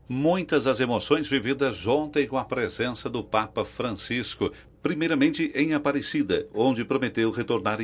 Muitas as emoções vividas ontem com a presença do Papa Francisco, primeiramente em Aparecida, onde prometeu retornar em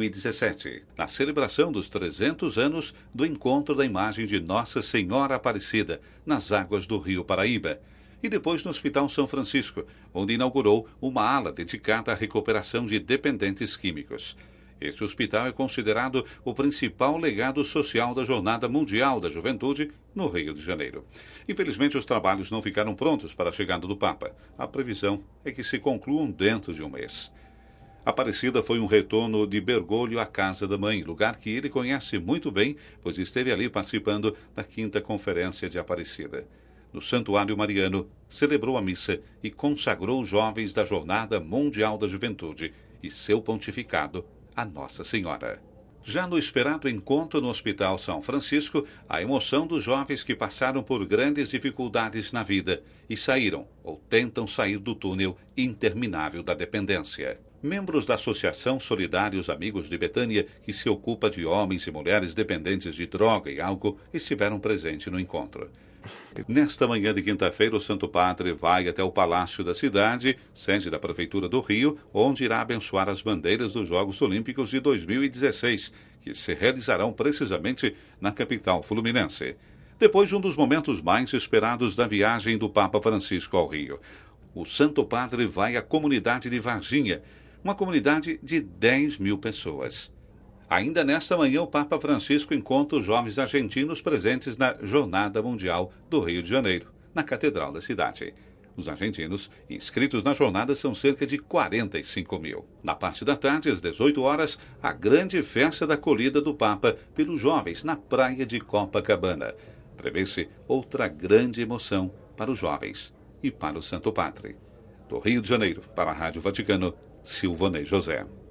2017, na celebração dos 300 anos do encontro da imagem de Nossa Senhora Aparecida, nas águas do Rio Paraíba, e depois no Hospital São Francisco, onde inaugurou uma ala dedicada à recuperação de dependentes químicos. Este hospital é considerado o principal legado social da Jornada Mundial da Juventude no Rio de Janeiro. Infelizmente, os trabalhos não ficaram prontos para a chegada do Papa. A previsão é que se concluam dentro de um mês. Aparecida foi um retorno de Bergoglio à casa da mãe, lugar que ele conhece muito bem, pois esteve ali participando da 5ª Conferência de Aparecida. No Santuário Mariano, celebrou a missa e consagrou os jovens da Jornada Mundial da Juventude e seu pontificado a Nossa Senhora. Já no esperado encontro no Hospital São Francisco, a emoção dos jovens que passaram por grandes dificuldades na vida e saíram ou tentam sair do túnel interminável da dependência. Membros da Associação Solidários Amigos de Betânia, que se ocupa de homens e mulheres dependentes de droga e álcool, estiveram presentes no encontro. Nesta manhã de quinta-feira, o Santo Padre vai até o Palácio da Cidade, sede da Prefeitura do Rio, onde irá abençoar as bandeiras dos Jogos Olímpicos de 2016, que se realizarão precisamente na capital fluminense. Depois de um dos momentos mais esperados da viagem do Papa Francisco ao Rio, o Santo Padre vai à comunidade de Varginha, uma comunidade de 10 mil pessoas. Ainda nesta manhã, o Papa Francisco encontra os jovens argentinos presentes na Jornada Mundial do Rio de Janeiro, na Catedral da cidade. Os argentinos inscritos na jornada são cerca de 45 mil. Na parte da tarde, às 18 horas, a grande festa da acolhida do Papa pelos jovens na praia de Copacabana. Prevê-se outra grande emoção para os jovens e para o Santo Padre. Do Rio de Janeiro, para a Rádio Vaticano, Silvanei José.